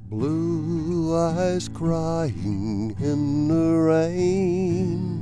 Blue eyes crying in the rain.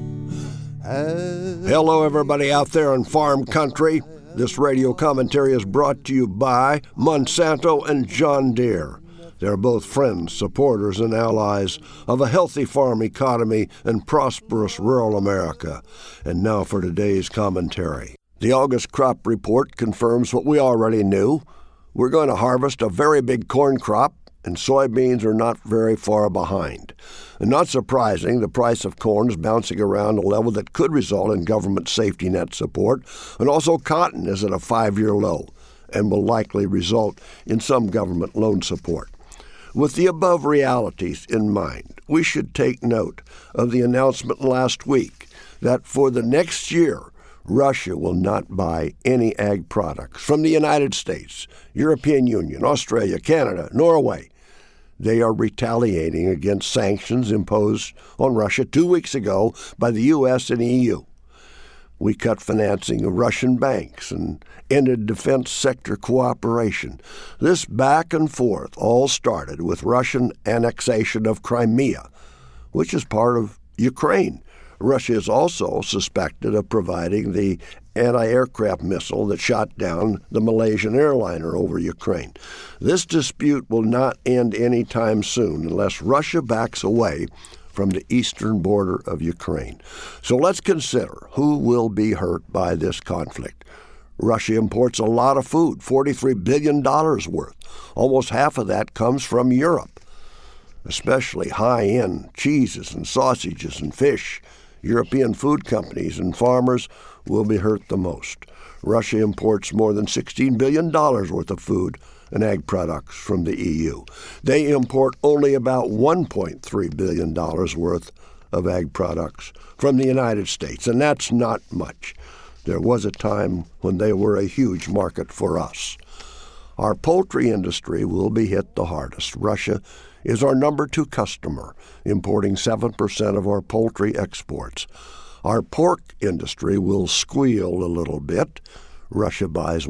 Hello, everybody out there in farm country. This radio commentary is brought to you by Monsanto and John Deere. They're both friends, supporters, and allies of a healthy farm economy and prosperous rural America. And now for today's commentary. The August crop report confirms what we already knew. We're going to harvest a very big corn crop, and soybeans are not very far behind. And not surprising, the price of corn is bouncing around a level that could result in government safety net support, and also cotton is at a 5-year low and will likely result in some government loan support. With the above realities in mind, we should take note of the announcement last week that for the next year, Russia will not buy any ag products from the United States, European Union, Australia, Canada, Norway. They are retaliating against sanctions imposed on Russia 2 weeks ago by the U.S. and EU. We cut financing of Russian banks and ended defense sector cooperation. This back and forth all started with Russian annexation of Crimea, which is part of Ukraine. Russia is also suspected of providing the anti-aircraft missile that shot down the Malaysian airliner over Ukraine. This dispute will not end anytime soon unless Russia backs away from the eastern border of Ukraine. So let's consider who will be hurt by this conflict. Russia imports a lot of food, $43 billion worth. Almost half of that comes from Europe, especially high-end cheeses and sausages and fish. European food companies and farmers will be hurt the most. Russia imports more than $16 billion worth of food and ag products from the EU. They import only about $1.3 billion worth of ag products from the United States, and that's not much. There was a time when they were a huge market for us. Our poultry industry will be hit the hardest. Russia is our number 2 customer, importing 7% of our poultry exports. Our pork industry will squeal a little bit. Russia buys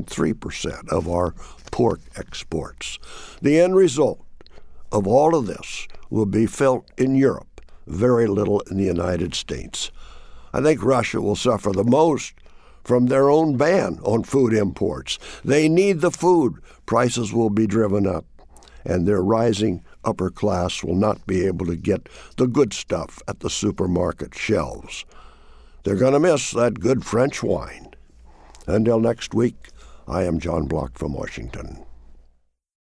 1.3% of our pork exports. The end result of all of this will be felt in Europe, very little in the United States. I think Russia will suffer the most from their own ban on food imports. They need the food. Prices will be driven up, and their rising upper class will not be able to get the good stuff at the supermarket shelves. They're going to miss that good French wine. Until next week, I am John Block from Washington.